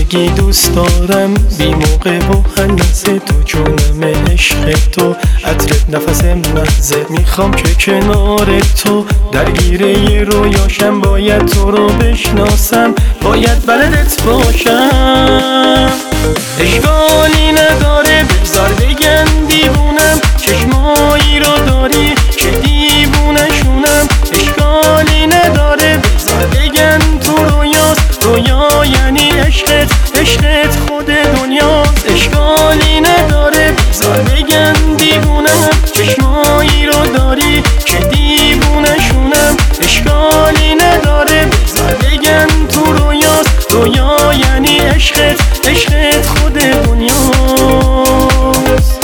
بگی دوست دارم بی موقع و هنوز تو جونم عشق تو عطرت نفس محضه میخوام که کنار تو درگیره رویاشم باید تو رو بشناسم باید بلدت باشم اشکالی نداره بذار بگن دیوونم چشمایی رو داری که دیوونشونم اشکالی نداره بذار بگن تو رویاست رویا یعنی عشقت عشقت خود دنیاست اشکالی نداره بذار بگن دیوونم چشمایی رو داری که دیوونشونم اشکالی نداره بذار بگن تو رویاست رویا یعنی عشقت عشقت خود دنیاست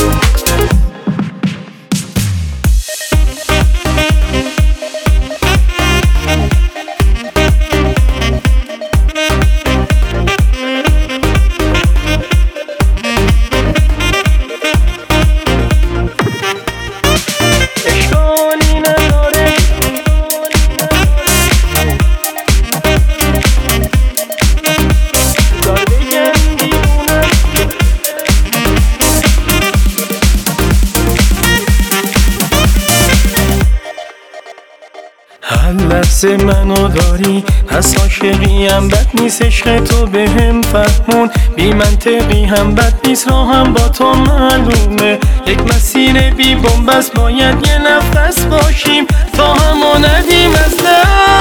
هر لحظه منو داری پس عاشقی هم بد نیست عشق تو بهم فهمون بی منطقی هم بد نیست راهم با تو معلومه یک مسیر بی بنبست باید یه نفس باشیم تا همو ندیم اصلا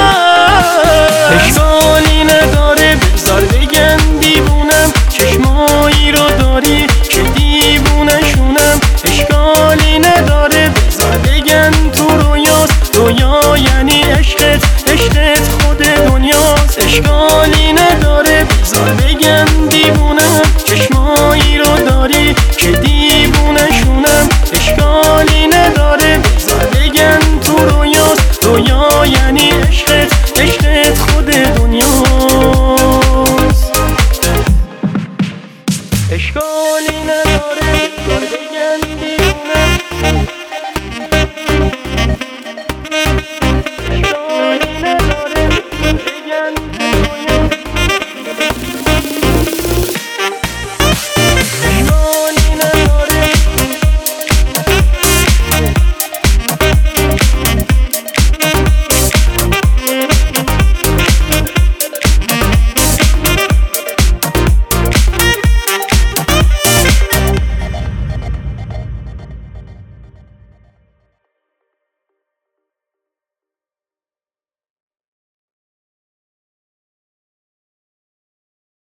اشکالی نداره بذار بگن دیوونم چشمایی رو داری که دیوونشونم اشکالی نداره بذار بگن تو رویاست رویا یعنی عشقت عشقت خود دنیاست اشکالی نداره بذار بگن